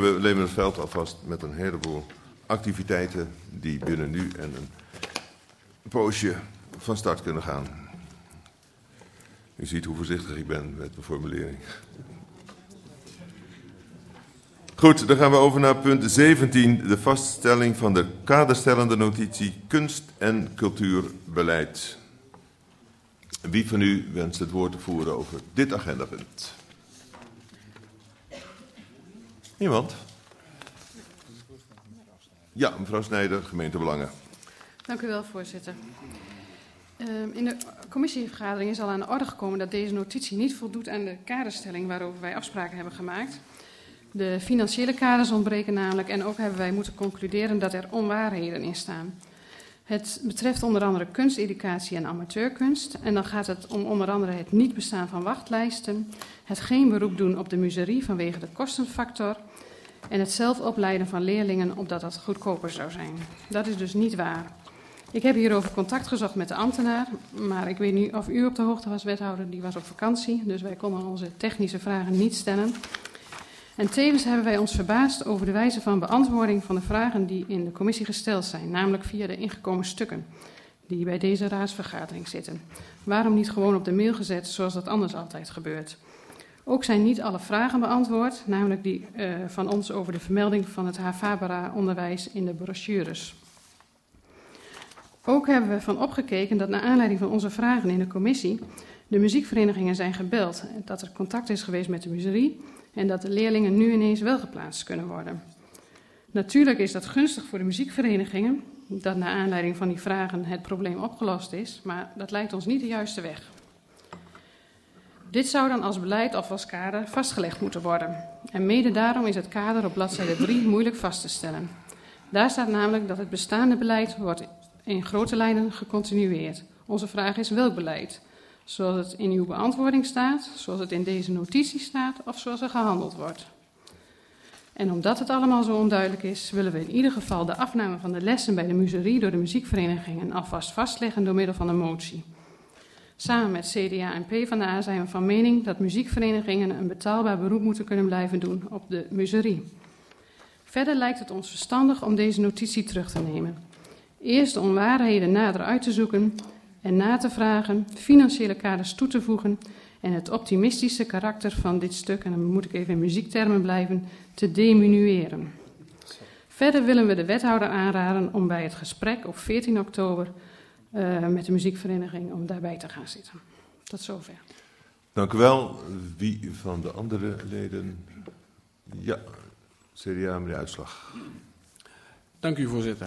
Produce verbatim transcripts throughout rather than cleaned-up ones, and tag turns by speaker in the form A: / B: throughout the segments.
A: we Lemersveld alvast met een heleboel activiteiten die binnen nu en een poosje van start kunnen gaan. U ziet hoe voorzichtig ik ben met de formulering. Goed, dan gaan we over naar punt zeventien, de vaststelling van de kaderstellende notitie kunst- en cultuurbeleid. Wie van u wenst het woord te voeren over dit agendapunt? Niemand? Ja, mevrouw Snijder, gemeentebelangen.
B: Dank u wel, voorzitter. Uh, in de commissievergadering is al aan de orde gekomen dat deze notitie niet voldoet aan de kaderstelling waarover wij afspraken hebben gemaakt. De financiële kaders ontbreken namelijk en ook hebben wij moeten concluderen dat er onwaarheden in staan. Het betreft onder andere kunsteducatie en amateurkunst. En dan gaat het om onder andere het niet bestaan van wachtlijsten, het geen beroep doen op de muserie vanwege de kostenfactor en het zelf opleiden van leerlingen opdat dat goedkoper zou zijn. Dat is dus niet waar. Ik heb hierover contact gezocht met de ambtenaar, maar ik weet niet of u op de hoogte was, wethouder, die was op vakantie, dus wij konden onze technische vragen niet stellen. En tevens hebben wij ons verbaasd over de wijze van beantwoording van de vragen die in de commissie gesteld zijn, namelijk via de ingekomen stukken die bij deze raadsvergadering zitten. Waarom niet gewoon op de mail gezet zoals dat anders altijd gebeurt? Ook zijn niet alle vragen beantwoord, namelijk die uh, van ons over de vermelding van het Havabara-onderwijs in de brochures. Ook hebben we van opgekeken dat naar aanleiding van onze vragen in de commissie de muziekverenigingen zijn gebeld, dat er contact is geweest met de muserie en dat de leerlingen nu ineens wel geplaatst kunnen worden. Natuurlijk is dat gunstig voor de muziekverenigingen, dat naar aanleiding van die vragen het probleem opgelost is, maar dat lijkt ons niet de juiste weg. Dit zou dan als beleid of als kader vastgelegd moeten worden. En mede daarom is het kader op bladzijde drie moeilijk vast te stellen. Daar staat namelijk dat het bestaande beleid wordt in grote lijnen gecontinueerd. Onze vraag is welk beleid? Zoals het in uw beantwoording staat, zoals het in deze notitie staat of zoals er gehandeld wordt. En omdat het allemaal zo onduidelijk is, willen we in ieder geval de afname van de lessen bij de muserie door de muziekverenigingen alvast vastleggen door middel van een motie. Samen met C D A en PvdA zijn we van mening dat muziekverenigingen een betaalbaar beroep moeten kunnen blijven doen op de muserie. Verder lijkt het ons verstandig om deze notitie terug te nemen. Eerst de onwaarheden nader uit te zoeken en na te vragen, financiële kaders toe te voegen en het optimistische karakter van dit stuk, en dan moet ik even in muziektermen blijven, te diminueren. Verder willen we de wethouder aanraden om bij het gesprek op veertien oktober uh, met de muziekvereniging om daarbij te gaan zitten. Tot zover.
A: Dank u wel. Wie van de andere leden? Ja, C D A, meneer Uitslag.
C: Dank u, voorzitter.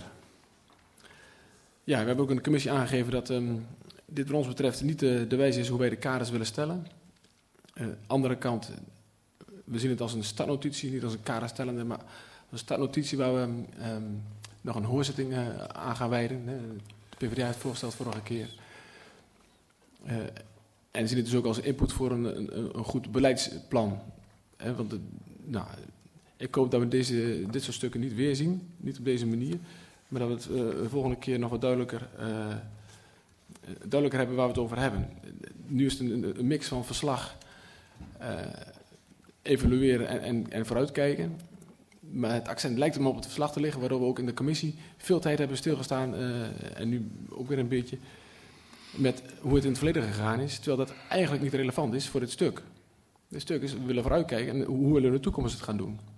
C: Ja, we hebben ook in de commissie aangegeven dat um, dit wat ons betreft niet de, de wijze is hoe wij de kaders willen stellen. Uh, andere kant, we zien het als een startnotitie, niet als een kaderstellende, maar als een startnotitie waar we um, nog een hoorzitting uh, aan gaan wijden. Hè. De PvdA heeft voorgesteld vorige keer. Uh, en zien het dus ook als input voor een, een, een goed beleidsplan. Hè, want de, nou, ik hoop dat we deze, dit soort stukken niet weer zien, niet op deze manier. Maar dat we het uh, de volgende keer nog wat duidelijker, uh, duidelijker hebben waar we het over hebben. Nu is het een, een mix van verslag, uh, evalueren en, en, en vooruitkijken. Maar het accent lijkt hem op het verslag te liggen, waardoor we ook in de commissie veel tijd hebben stilgestaan. Uh, en nu ook weer een beetje met hoe het in het verleden gegaan is. Terwijl dat eigenlijk niet relevant is voor dit stuk. Dit stuk is, we willen vooruitkijken en hoe willen we in de toekomst het gaan doen.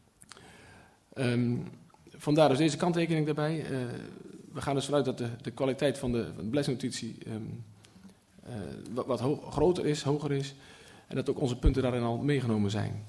C: Um, Vandaar dus deze kanttekening daarbij. Uh, we gaan dus vanuit dat de, de kwaliteit van de, van de beleidsnotitie um, uh, wat, wat ho- groter is, hoger is. En dat ook onze punten daarin al meegenomen zijn.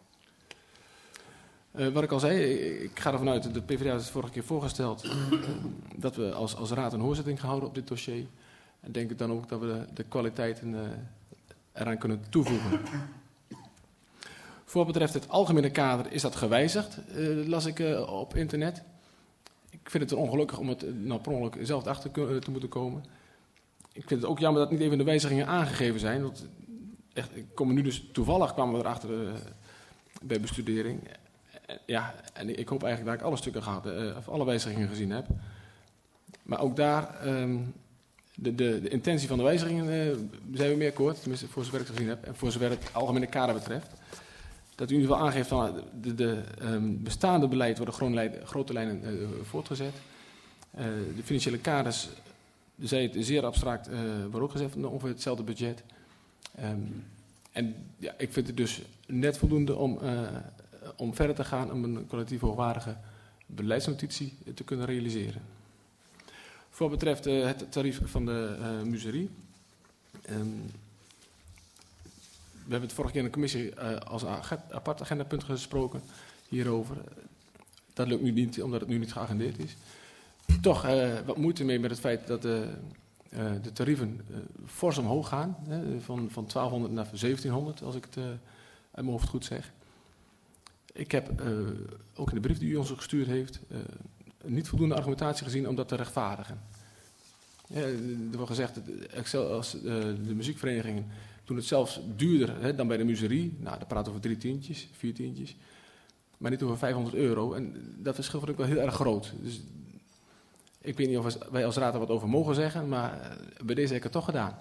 C: Uh, wat ik al zei, ik ga ervan uit, de PvdA heeft het vorige keer voorgesteld, uh, dat we als, als raad een hoorzitting gaan houden op dit dossier. En denk ik dan ook dat we de, de kwaliteiten uh, eraan kunnen toevoegen. Voor wat betreft het algemene kader is dat gewijzigd, uh, las ik uh, op internet. Ik vind het ongelukkig om het uh, nou, per ongeluk zelf achter te, te moeten komen. Ik vind het ook jammer dat niet even de wijzigingen aangegeven zijn. Want echt, ik kom er nu dus toevallig kwamen we erachter uh, bij bestudering. Uh, ja, en ik hoop eigenlijk dat ik alle stukken gehad, uh, of alle wijzigingen gezien heb. Maar ook daar, um, de, de, de intentie van de wijzigingen uh, zijn we meer akkoord. Tenminste, voor zover ik het gezien heb. En voor zover het algemene kader betreft. dat u in ieder geval aangeeft van de, de um, bestaande beleid worden grote, grote lijnen uh, voortgezet. Uh, de financiële kaders, u zei het zeer abstract, uh, worden ook gezet van ongeveer hetzelfde budget. Um, en ja, ik vind het dus net voldoende om, uh, om verder te gaan om een kwalitatief hoogwaardige beleidsnotitie te kunnen realiseren. Voor wat betreft uh, het tarief van de uh, muzerie. Um, we hebben het vorige keer in de commissie uh, als apart agendapunt gesproken hierover. Dat lukt nu niet, omdat het nu niet geagendeerd is. Toch uh, wat moeite mee met het feit dat de, uh, de tarieven uh, fors omhoog gaan. Hè, van, van twaalfhonderd naar zeventienhonderd, als ik het uh, uit mijn hoofd goed zeg. Ik heb uh, ook in de brief die u ons gestuurd heeft uh, niet voldoende argumentatie gezien om dat te rechtvaardigen. Ja, er wordt gezegd, Excel, als, uh, de muziekverenigingen doen het zelfs duurder hè, dan bij de muzerie. Nou, dan praten we over drie tientjes, vier tientjes. Maar niet over vijfhonderd euro. En dat verschil vind ik wel heel erg groot. Dus ik weet niet of wij als raad er wat over mogen zeggen, maar bij deze heb ik het toch gedaan.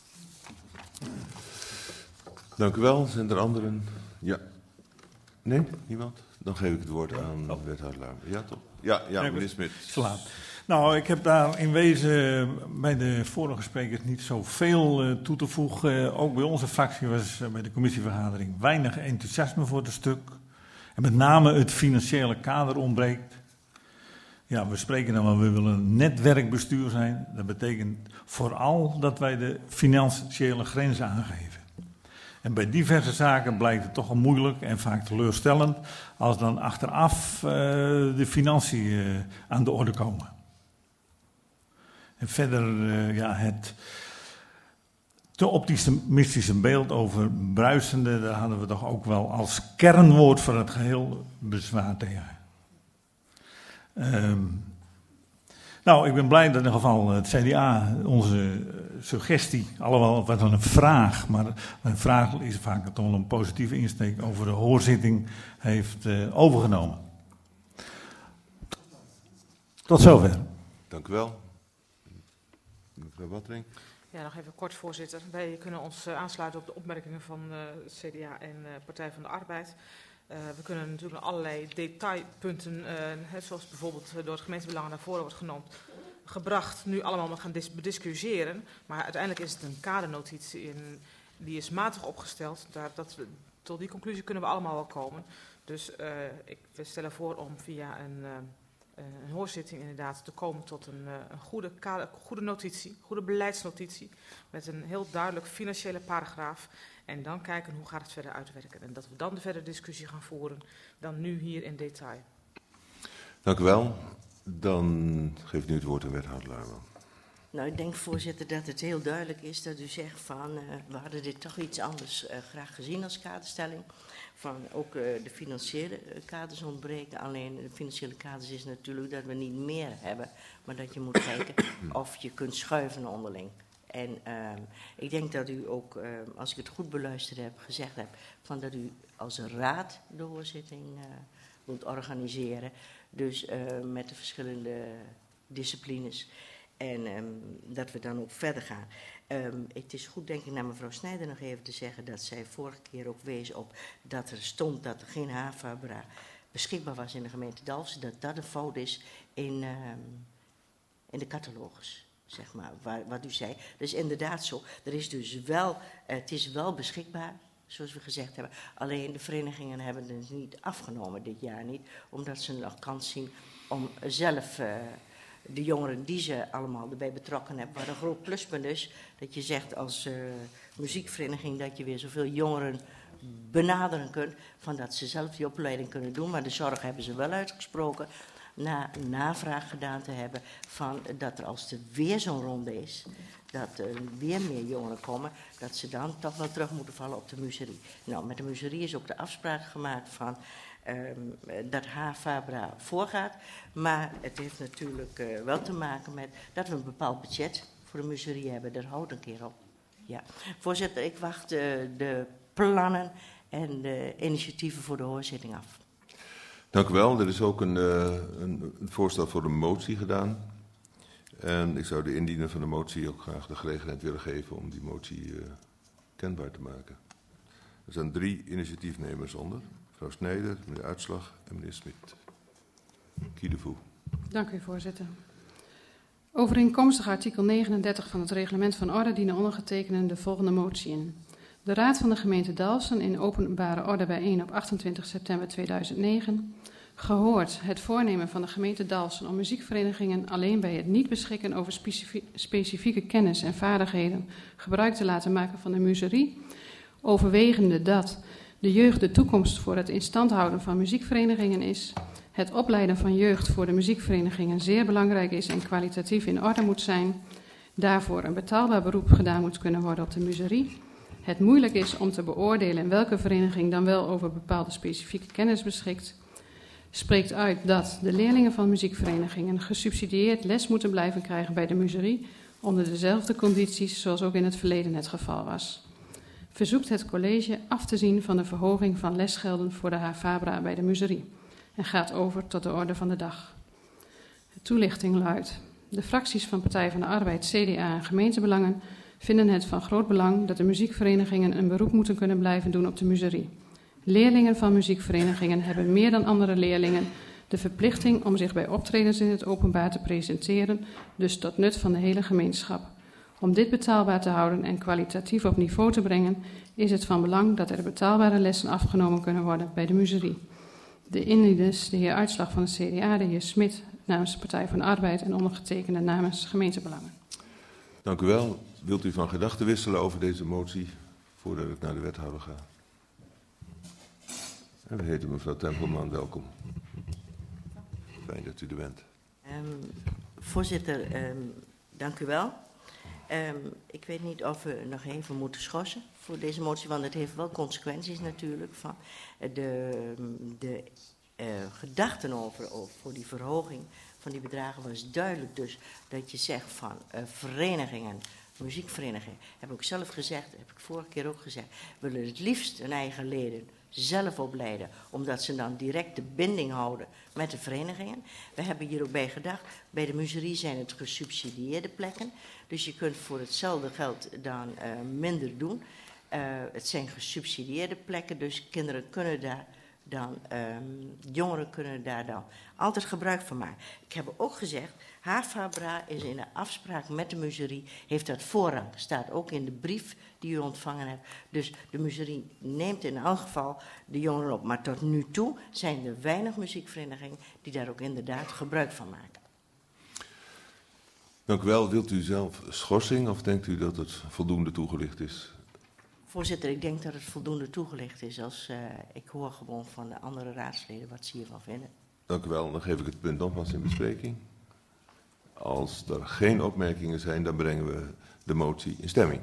A: Dank u wel. Zijn er anderen? Ja. Nee? Niemand? Dan geef ik het woord aan oh. wethouder Luijmen. Ja, toch? Ja, ja meneer Smit.
D: Slaap. Nou, ik heb daar in wezen bij de vorige sprekers niet zoveel uh, toe te voegen. Uh, ook bij onze fractie was uh, bij de commissievergadering weinig enthousiasme voor het stuk. En met name het financiële kader ontbreekt. Ja, we spreken dan wel, we willen een netwerkbestuur zijn. Dat betekent vooral dat wij de financiële grenzen aangeven. En bij diverse zaken blijkt het toch al moeilijk en vaak teleurstellend als dan achteraf uh, de financiën uh, aan de orde komen. En verder, uh, ja, het te optimistische beeld over bruisende, daar hadden we toch ook wel als kernwoord voor het geheel bezwaar tegen. Um, nou, ik ben blij dat in ieder geval het C D A onze suggestie, alhoewel wat een vraag, maar een vraag is vaak toch wel een positieve insteek over de hoorzitting heeft uh, overgenomen. Tot zover.
A: Dank u wel. Mevrouw Wattering.
E: Ja, nog even kort, voorzitter. Wij kunnen ons uh, aansluiten op de opmerkingen van uh, het C D A en uh, Partij van de Arbeid. Uh, we kunnen natuurlijk allerlei detailpunten, uh, hè, zoals bijvoorbeeld uh, door het gemeentebelang naar voren wordt genoemd, gebracht, nu allemaal gaan dis- bediscussiëren. Maar uiteindelijk is het een kadernotitie en die is matig opgesteld. Daar, dat we, tot die conclusie kunnen we allemaal wel komen. Dus uh, ik we stellen voor om via een, uh, een hoorzitting inderdaad te komen tot een, uh, een goede, kader, goede notitie, goede beleidsnotitie met een heel duidelijk financiële paragraaf. En dan kijken hoe gaat het verder uitwerken. En dat we dan de verdere discussie gaan voeren dan nu hier in detail.
A: Dank u wel. Dan geef ik nu het woord aan wethouder Luijmen.
F: Nou, ik denk, voorzitter, dat het heel duidelijk is dat u zegt van, uh, we hadden dit toch iets anders uh, graag gezien als kaderstelling. Van ook uh, de financiële uh, kaders ontbreken. Alleen de financiële kaders is natuurlijk dat we niet meer hebben, maar dat je moet kijken of je kunt schuiven onderling. En uh, ik denk dat u ook, uh, als ik het goed beluisterd heb, gezegd hebt van dat u als een raad de hoorzitting uh, wilt organiseren. Dus uh, met de verschillende disciplines. En um, dat we dan ook verder gaan. Um, het is goed, denk ik, naar mevrouw Snijder nog even te zeggen dat zij vorige keer ook wees op dat er stond dat er geen Havabra beschikbaar was in de gemeente Dalfsen. Dat dat een fout is in, um, in de catalogus. Zeg maar, waar, wat u zei. Dat is inderdaad zo. Er is dus wel, uh, het is wel beschikbaar, zoals we gezegd hebben. Alleen de verenigingen hebben het niet afgenomen dit jaar niet. Omdat ze nog kans zien om zelf, uh, de jongeren die ze allemaal erbij betrokken hebben. Waar een groot pluspunt is, dat je zegt als uh, muziekvereniging dat je weer zoveel jongeren benaderen kunt. Van dat ze zelf die opleiding kunnen doen. Maar de zorg hebben ze wel uitgesproken. Na navraag gedaan te hebben van dat er als er weer zo'n ronde is, dat er weer meer jongeren komen, dat ze dan toch wel terug moeten vallen op de muzerie. Nou, met de muzerie is ook de afspraak gemaakt van um, dat Havabra voorgaat, maar het heeft natuurlijk uh, wel te maken met dat we een bepaald budget voor de muzerie hebben. Daar houdt een keer op. Ja. Voorzitter, ik wacht uh, de plannen en de initiatieven voor de hoorzitting af.
A: Dank u wel. Er is ook een, uh, een, een voorstel voor een motie gedaan. En ik zou de indiener van de motie ook graag de gelegenheid willen geven om die motie uh, kenbaar te maken. Er zijn drie initiatiefnemers onder. Mevrouw Snijder, meneer Uitslag en meneer Smit. Kiedevoe.
B: Dank u, voorzitter. Overeenkomstig artikel negenendertig van het reglement van orde dienen ondergetekenden de volgende motie in. De Raad van de gemeente Dalfsen in openbare orde bijeen op achtentwintig september tweeduizend negen... gehoord het voornemen van de gemeente Dalfsen om muziekverenigingen alleen bij het niet beschikken over specifie- specifieke kennis en vaardigheden gebruik te laten maken van de muzerie, overwegende dat de jeugd de toekomst voor het instand houden van muziekverenigingen is, het opleiden van jeugd voor de muziekverenigingen zeer belangrijk is en kwalitatief in orde moet zijn, daarvoor een betaalbaar beroep gedaan moet kunnen worden op de muzerie, het moeilijk is om te beoordelen welke vereniging dan wel over bepaalde specifieke kennis beschikt, spreekt uit dat de leerlingen van muziekverenigingen gesubsidieerd les moeten blijven krijgen bij de muzerie onder dezelfde condities zoals ook in het verleden het geval was. Verzoekt het college af te zien van de verhoging van lesgelden voor de Havabra bij de muzerie en gaat over tot de orde van de dag. De toelichting luidt: de fracties van Partij van de Arbeid, C D A en gemeentebelangen vinden het van groot belang dat de muziekverenigingen een beroep moeten kunnen blijven doen op de muzerie. Leerlingen van muziekverenigingen hebben meer dan andere leerlingen de verplichting om zich bij optredens in het openbaar te presenteren, dus tot nut van de hele gemeenschap. Om dit betaalbaar te houden en kwalitatief op niveau te brengen, is het van belang dat er betaalbare lessen afgenomen kunnen worden bij de muzerie. De indieners, de heer Uitslag van de C D A, de heer Smit namens de Partij van de Arbeid en ondergetekende namens gemeentebelangen.
A: Dank u wel. Wilt u van gedachten wisselen over deze motie voordat ik naar de wethouder ga? En we heten mevrouw Tempelman welkom. Fijn dat u er bent.
F: Um, voorzitter, um, dank u wel. Um, ik weet niet of we nog even moeten schorsen voor deze motie, want het heeft wel consequenties natuurlijk. Van de de uh, gedachten over, over voor die verhoging van die bedragen was duidelijk dus dat je zegt van uh, verenigingen, muziekverenigingen, heb ik ook zelf gezegd, heb ik vorige keer ook gezegd, willen het liefst hun eigen leden zelf opleiden, omdat ze dan direct de binding houden met de verenigingen. We hebben hier ook bij gedacht, bij de muzerie zijn het gesubsidieerde plekken, dus je kunt voor hetzelfde geld dan uh, minder doen. Uh, het zijn gesubsidieerde plekken, dus kinderen kunnen daar dan, um, jongeren kunnen daar dan altijd gebruik van maken. Ik heb ook gezegd, Havabra is in de afspraak met de muzerie, heeft dat voorrang. Staat ook in de brief die u ontvangen hebt. Dus de muzerie neemt in elk geval de jongeren op. Maar tot nu toe zijn er weinig muziekverenigingen die daar ook inderdaad gebruik van maken.
A: Dank u wel. Wilt u zelf schorsing of denkt u dat het voldoende toegelicht is?
F: Voorzitter, ik denk dat het voldoende toegelicht is. Als uh, ik hoor gewoon van de andere raadsleden wat ze hiervan vinden.
A: Dank u wel. Dan geef ik het punt nogmaals in bespreking. Als er geen opmerkingen zijn, dan brengen we de motie in stemming.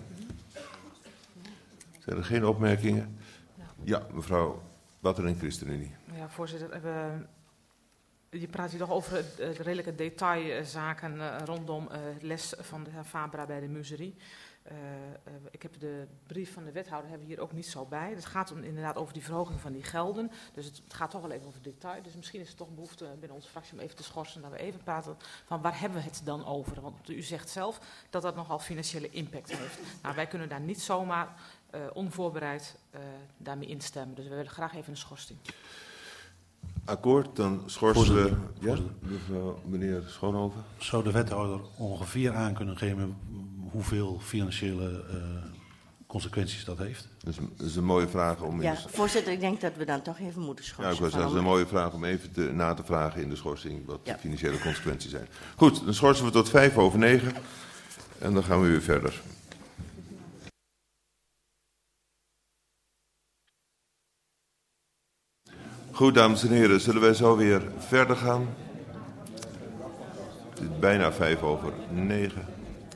A: Zijn er geen opmerkingen? Ja, mevrouw Battering, ChristenUnie.
E: Ja, voorzitter. We, je praat hier toch over de redelijke detailzaken uh, rondom uh, het les van de Havabra bij de muzerie. Uh, uh, ik heb de brief van de wethouder hebben we hier ook niet zo bij. Het gaat om, inderdaad over die verhoging van die gelden. Dus het, het gaat toch wel even over detail. Dus misschien is er toch behoefte binnen onze fractie om even te schorsen. Dat we even praten van waar hebben we het dan over. Want u zegt zelf dat dat nogal financiële impact heeft. Nou, wij kunnen daar niet zomaar uh, onvoorbereid uh, daarmee instemmen. Dus we willen graag even een schorsing.
A: Akkoord, dan schorsen we. Ja, mevrouw, meneer Schoonhoven.
G: Zou de wethouder ongeveer aan kunnen geven hoeveel financiële uh, consequenties dat heeft?
A: Dat is, dat is een mooie vraag om...
F: Ja,
A: de...
F: voorzitter, ik denk dat we dan toch even moeten schorsen.
A: Ja, ik was zeggen, dat is een mooie vraag om even te, na te vragen in de schorsing wat
F: ja.
A: de financiële consequenties zijn. Goed, dan schorsen we tot vijf over negen en dan gaan we weer verder. Goed, dames en heren, zullen wij zo weer verder gaan? Het is bijna vijf over negen.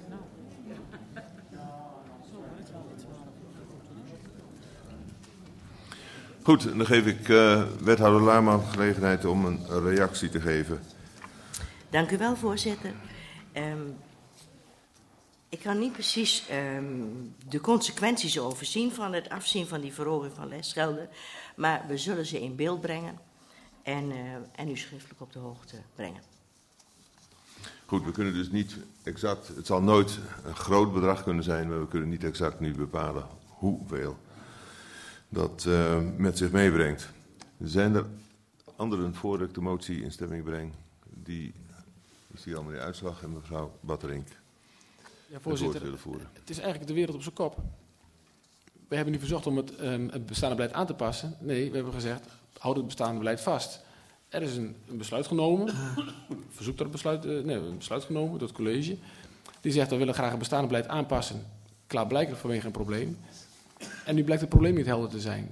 A: Goed, dan geef ik uh, wethouder Laarman gelegenheid om een reactie te geven.
F: Dank u wel, voorzitter. Um, ik kan niet precies um, de consequenties overzien van het afzien van die verhoging van lesgelden, maar we zullen ze in beeld brengen en, uh, en u schriftelijk op de hoogte brengen.
A: Goed, we kunnen dus niet exact, het zal nooit een groot bedrag kunnen zijn, maar we kunnen niet exact nu bepalen hoeveel. dat uh, met zich meebrengt. Zijn er anderen voor ik de motie in stemming breng? Die, ik zie al meneer Uitslag en mevrouw Batterink.
C: Ja, voorzitter,
A: willen voeren.
C: Het is eigenlijk de wereld op zijn kop. We hebben nu verzocht om het, um, het bestaande beleid aan te passen. Nee, we hebben gezegd, houd het bestaande beleid vast. Er is een, een besluit genomen, verzoek tot een besluit, uh, nee, een besluit genomen door het college. Die zegt, we willen graag het bestaande beleid aanpassen. Klaarblijkelijk vanwege een probleem. En nu blijkt het probleem niet helder te zijn.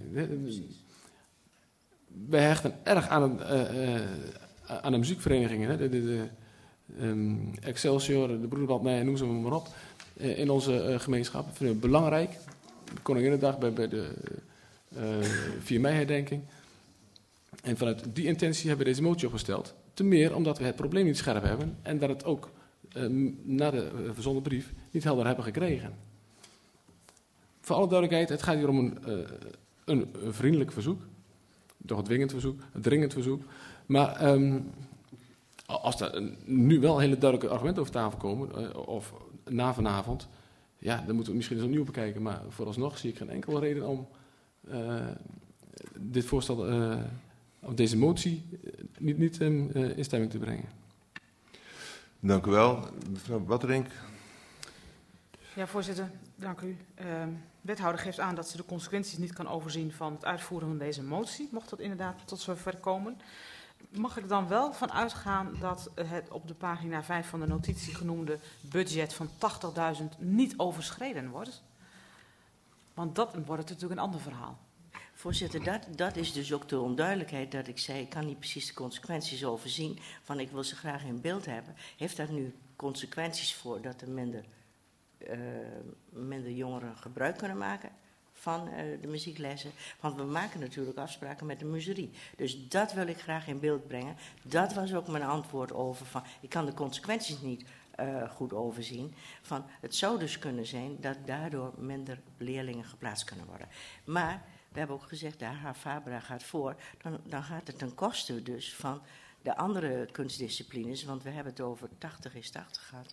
C: Wij hechten erg aan, een, uh, uh, aan de muziekverenigingen. Hè? De, de, de um, Excelsior, de Broederband, nee, noem ze maar op. Uh, in onze uh, gemeenschap. Dat vinden we belangrijk. De Koninginnedag bij, bij de uh, vier mei herdenking. En vanuit die intentie hebben we deze motie opgesteld. Te meer omdat we het probleem niet scherp hebben. En dat het ook uh, na de uh, verzonden brief niet helder hebben gekregen. Voor alle duidelijkheid, het gaat hier om een, uh, een, een vriendelijk verzoek. Toch een dwingend verzoek, een dringend verzoek. Maar um, als er nu wel hele duidelijke argumenten over tafel komen, uh, of na vanavond, ja, dan moeten we het misschien eens opnieuw bekijken. Maar vooralsnog zie ik geen enkele reden om uh, dit voorstel, uh, of deze motie, uh, niet, niet um, uh, in stemming te brengen.
A: Dank u wel. Mevrouw Batterink.
E: Ja, voorzitter, dank u. Uh, wethouder geeft aan dat ze de consequenties niet kan overzien van het uitvoeren van deze motie, mocht dat inderdaad tot zover komen. Mag ik dan wel van uitgaan dat het op de pagina vijf van de notitie genoemde budget van tachtigduizend niet overschreden wordt? Want dat wordt natuurlijk een ander verhaal.
F: Voorzitter, dat, dat is dus ook de onduidelijkheid dat ik zei, ik kan niet precies de consequenties overzien van ik wil ze graag in beeld hebben. Heeft dat nu consequenties voor dat er minder, uh, minder jongeren gebruik kunnen maken van uh, de muzieklessen? Want we maken natuurlijk afspraken met de muzerie. Dus dat wil ik graag in beeld brengen. Dat was ook mijn antwoord over van, ik kan de consequenties niet uh, goed overzien. Van, het zou dus kunnen zijn dat daardoor minder leerlingen geplaatst kunnen worden. Maar we hebben ook gezegd, de H H Fabra gaat voor. Dan, dan gaat het ten koste dus van de andere kunstdisciplines. Want we hebben het over tachtig is tachtig gehad.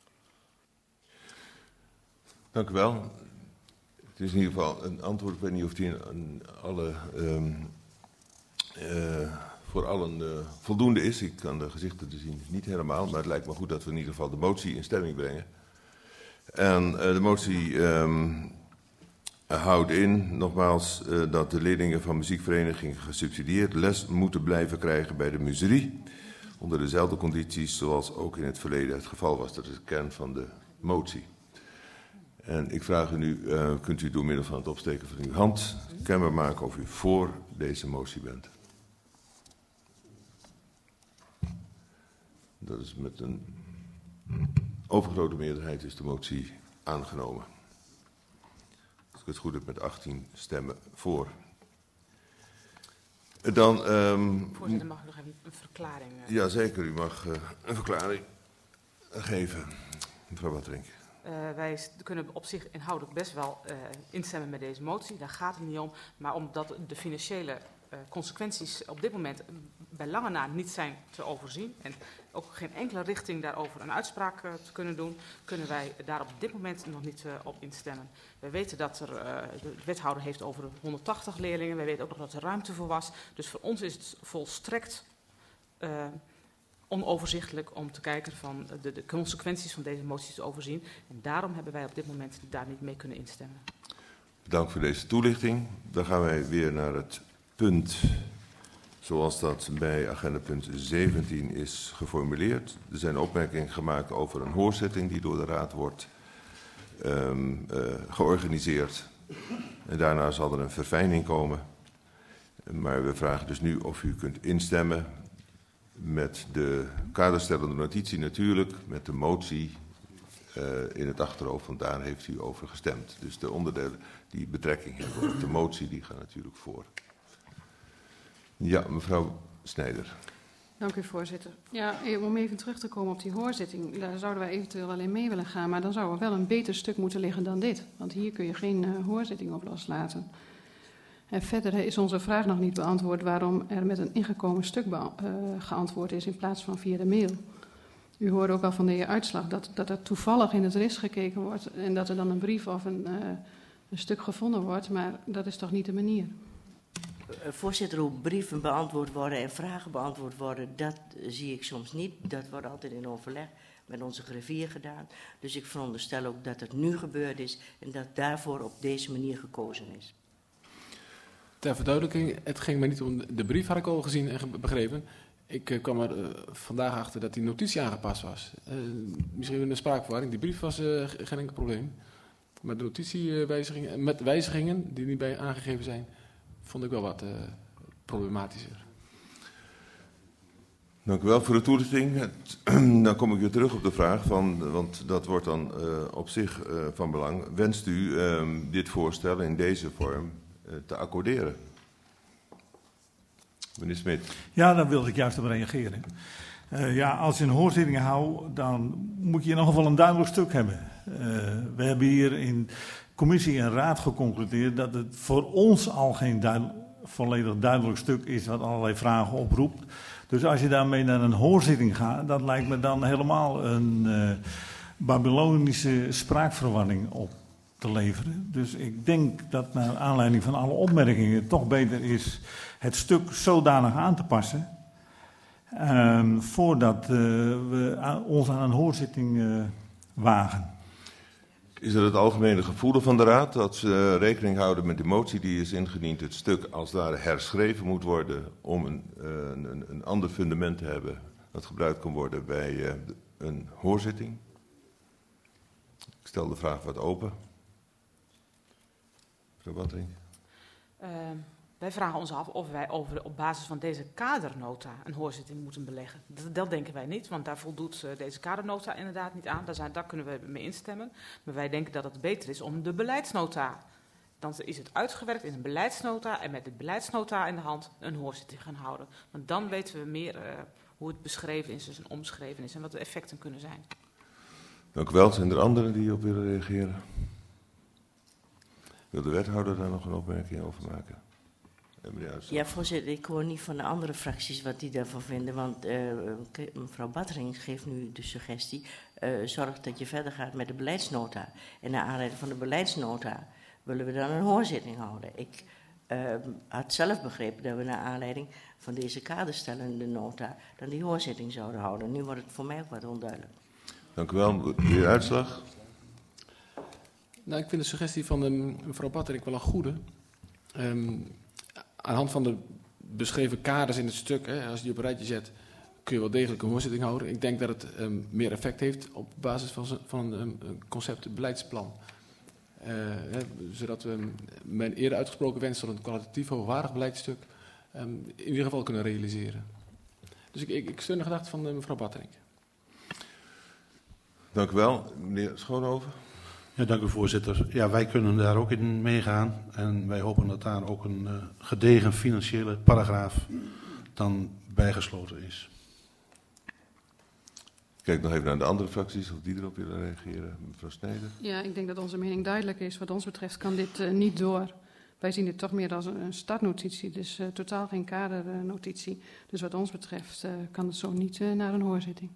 A: Dank u wel. Het is in ieder geval een antwoord. Ik weet niet of die in alle, um, uh, voor allen uh, voldoende is. Ik kan de gezichten te zien niet helemaal. Maar het lijkt me goed dat we in ieder geval de motie in stemming brengen. En uh, de motie um, houdt in, nogmaals, uh, dat de leerlingen van muziekverenigingen gesubsidieerd les moeten blijven krijgen bij de muzerie. Onder dezelfde condities zoals ook in het verleden het geval was. Dat is de kern van de motie. En ik vraag u nu, uh, kunt u door middel van het opsteken van uw hand kenbaar maken of u voor deze motie bent? Dat is met een overgrote meerderheid is de motie aangenomen. Als ik het goed heb, met achttien stemmen voor. Dan, um,
E: Voorzitter, mag ik nog even een verklaring? Uh...
A: Ja, zeker. U mag uh, een verklaring geven, mevrouw Batterink.
E: Uh, wij kunnen op zich inhoudelijk best wel uh, instemmen met deze motie. Daar gaat het niet om. Maar omdat de financiële uh, consequenties op dit moment bij lange na niet zijn te overzien. En ook geen enkele richting daarover een uitspraak uh, te kunnen doen. Kunnen wij daar op dit moment nog niet uh, op instemmen. Wij weten dat er, uh, de wethouder heeft over honderdtachtig leerlingen. Wij weten ook nog dat er ruimte voor was. Dus voor ons is het volstrekt Uh, onoverzichtelijk om te kijken van de, de consequenties van deze moties te overzien. En daarom hebben wij op dit moment daar niet mee kunnen instemmen.
A: Bedankt voor deze toelichting. Dan gaan wij weer naar het punt zoals dat bij agenda punt zeventien is geformuleerd. Er zijn opmerkingen gemaakt over een hoorzitting die door de Raad wordt um, uh, georganiseerd. En daarna zal er een verfijning komen. Maar we vragen dus nu of u kunt instemmen met de kaderstellende notitie natuurlijk, met de motie uh, in het achterhoofd, want daar heeft u over gestemd. Dus de onderdelen die betrekking hebben op de motie, die gaan natuurlijk voor. Ja, mevrouw Snijder.
B: Dank u, voorzitter. Ja, om even terug te komen op die hoorzitting, daar zouden wij eventueel alleen mee willen gaan, maar dan zou er wel een beter stuk moeten liggen dan dit. Want hier kun je geen uh, hoorzitting op loslaten. En verder is onze vraag nog niet beantwoord waarom er met een ingekomen stuk uh, geantwoord is in plaats van via de mail. U hoorde ook al van de heer Uitslag dat, dat er toevallig in het R I S gekeken wordt en dat er dan een brief of een, uh, een stuk gevonden wordt, maar dat is toch niet de manier.
F: Uh, voorzitter, hoe brieven beantwoord worden en vragen beantwoord worden, dat uh, zie ik soms niet. Dat wordt altijd in overleg met onze griffier gedaan. Dus ik veronderstel ook dat het nu gebeurd is en dat daarvoor op deze manier gekozen is.
C: Ter verduidelijking, het ging mij niet om de brief, had ik al gezien en begrepen. Ik uh, kwam er uh, vandaag achter dat die notitie aangepast was. Uh, misschien een spraakverwarring. Die brief was uh, geen enkel probleem. Maar de notitiewijzigingen, met wijzigingen die niet bij aangegeven zijn, vond ik wel wat uh, problematischer.
A: Dank u wel voor de toelichting. Het, dan kom ik weer terug op de vraag, van, want dat wordt dan uh, op zich uh, van belang. Wenst u uh, dit voorstel in deze vorm uh, te accorderen? Meneer Smit.
D: Ja, daar wilde ik juist op reageren. Uh, ja, als je een hoorzitting houdt, dan moet je in ieder geval een duidelijk stuk hebben. Uh, we hebben hier in commissie en raad geconcludeerd dat het voor ons al geen duidelijk, volledig duidelijk stuk is wat allerlei vragen oproept. Dus als je daarmee naar een hoorzitting gaat, dat lijkt me dan helemaal een uh, Babylonische spraakverwarring op te leveren. Dus ik denk dat naar aanleiding van alle opmerkingen het toch beter is het stuk zodanig aan te passen, uh, voordat uh, we aan, ons aan een hoorzitting uh, wagen.
A: Is er het algemene gevoel van de Raad dat ze rekening houden met de motie die is ingediend, het stuk als het ware herschreven moet worden om een, een, een ander fundament te hebben dat gebruikt kan worden bij een hoorzitting? Ik stel de vraag wat open. Mevrouw Wattering.
E: Uh, wij vragen ons af of wij over, op basis van deze kadernota een hoorzitting moeten beleggen. Dat, dat denken wij niet, want daar voldoet uh, deze kadernota inderdaad niet aan. Daar, zijn, daar kunnen we mee instemmen. Maar wij denken dat het beter is om de beleidsnota. Dan is het uitgewerkt in een beleidsnota en met de beleidsnota in de hand een hoorzitting gaan houden. Want dan weten we meer uh, hoe het beschreven is dus en omschreven is en wat de effecten kunnen zijn.
A: Dank u wel. Zijn er anderen die op willen reageren? Wil de wethouder daar nog een opmerking over maken?
F: Ja, voorzitter, ik hoor niet van de andere fracties wat die daarvan vinden, want uh, mevrouw Battering geeft nu de suggestie, uh, zorg dat je verder gaat met de beleidsnota. En naar aanleiding van de beleidsnota willen we dan een hoorzitting houden. Ik uh, had zelf begrepen dat we naar aanleiding van deze kaderstellende nota dan die hoorzitting zouden houden. Nu wordt het voor mij ook wat onduidelijk.
A: Dank u wel. De uitslag?
C: Nou, ik vind de suggestie van de, mevrouw Battering wel een goede. Um, Aan de hand van de beschreven kaders in het stuk, hè, als je die op een rijtje zet, kun je wel degelijk een hoorzitting houden. Ik denk dat het um, meer effect heeft op basis van, van um, een concept beleidsplan. Uh, hè, zodat we mijn eerder uitgesproken wens tot een kwalitatief hoogwaardig beleidstuk um, in ieder geval kunnen realiseren. Dus ik, ik, ik steun de gedachte van uh, mevrouw Battering.
A: Dank u wel. Meneer Schoonhoven.
G: Ja, dank u voorzitter. Ja, wij kunnen daar ook in meegaan en wij hopen dat daar ook een uh, gedegen financiële paragraaf dan bijgesloten is.
A: Kijk nog even naar de andere fracties of die erop willen reageren. Mevrouw Snijder.
B: Ja, ik denk dat onze mening duidelijk is. Wat ons betreft kan dit uh, niet door. Wij zien dit toch meer als een, een startnotitie, dus uh, totaal geen kadernotitie. Dus wat ons betreft uh, kan het zo niet uh, naar een hoorzitting.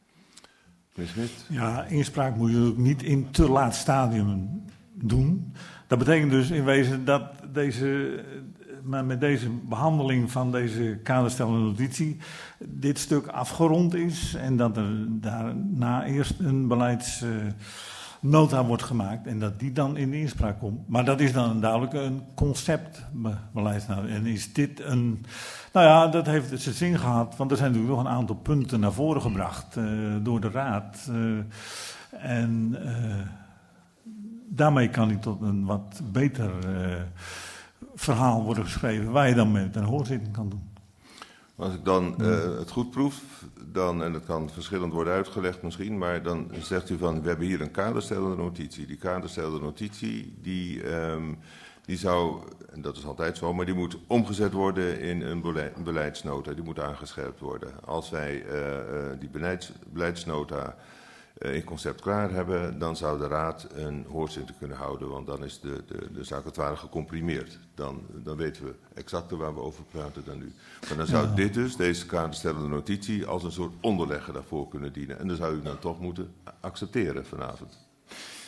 D: Ja, inspraak moet je ook niet in te laat stadium doen. Dat betekent dus in wezen dat deze, met deze behandeling van deze kaderstellende notitie dit stuk afgerond is en dat er daarna eerst een beleidsnota wordt gemaakt en dat die dan in de inspraak komt. Maar dat is dan duidelijk een conceptbeleidsnota. En is dit een... Nou ja, dat heeft zijn zin gehad, want er zijn natuurlijk nog een aantal punten naar voren gebracht uh, door de Raad. Uh, en uh, daarmee kan die tot een wat beter uh, verhaal worden geschreven, waar je dan met een hoorzitting kan doen.
A: Als ik dan uh, het goed proef, dan, en dat kan verschillend worden uitgelegd misschien, maar dan zegt u van, we hebben hier een kaderstellende notitie. Die kaderstellende notitie, die... Um, Die zou, en dat is altijd zo, maar die moet omgezet worden in een beleidsnota. Die moet aangescherpt worden. Als wij uh, uh, die beleids, beleidsnota uh, in concept klaar hebben, dan zou de Raad een hoorzitting kunnen houden. Want dan is de, de, de zaak het ware gecomprimeerd. Dan, dan weten we exacter waar we over praten dan nu. Maar dan zou ja. dit dus, deze kaderstellende notitie, als een soort onderlegger daarvoor kunnen dienen. En dan zou u dan toch moeten accepteren vanavond.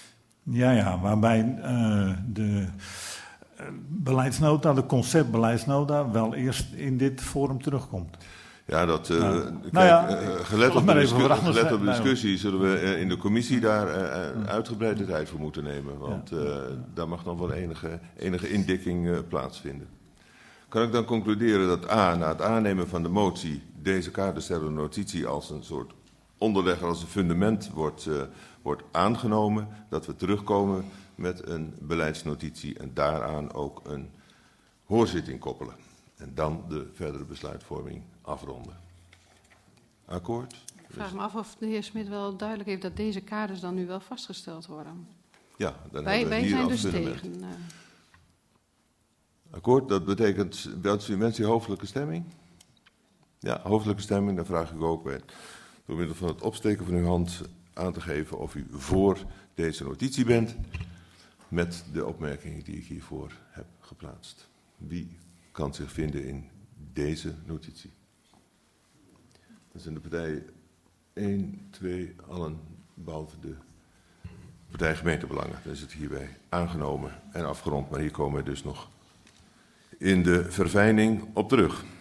D: Ja, ja, waarbij uh, de uh, beleidsnota, de conceptbeleidsnota, wel eerst in dit forum terugkomt.
A: Ja, dat, uh,
D: nou,
A: kijk,
D: nou ja,
A: uh, gelet op de, discu gelet op de discussie
D: nou,
A: zullen we uh, in de commissie daar uh, uitgebreide tijd voor moeten nemen. Want uh, daar mag nog wel enige, enige indikking uh, plaatsvinden. Kan ik dan concluderen dat A, na het aannemen van de motie, deze kaderstellende notitie als een soort onderlegger, als een fundament wordt, uh, wordt aangenomen, dat we terugkomen met een beleidsnotitie en daaraan ook een hoorzitting koppelen. En dan de verdere besluitvorming afronden. Akkoord?
B: Ik vraag me af of de heer Smit wel duidelijk heeft dat deze kaders dan nu wel vastgesteld worden.
A: Ja, dan
B: wij,
A: hebben we
B: wij
A: hier
B: zijn
A: als
B: dus
A: fundament.
B: tegen. Uh,
A: Akkoord, dat betekent, wilt u mensen hoofdelijke stemming? Ja, hoofdelijke stemming, dan vraag ik ook bij, door middel van het opsteken van uw hand aan te geven of u voor deze notitie bent, met de opmerkingen die ik hiervoor heb geplaatst. Wie kan zich vinden in deze notitie? Dat zijn de partijen één, twee, allen, behalve de partij gemeentebelangen. Dan is het hierbij aangenomen en afgerond, maar hier komen we dus nog in de verfijning op terug.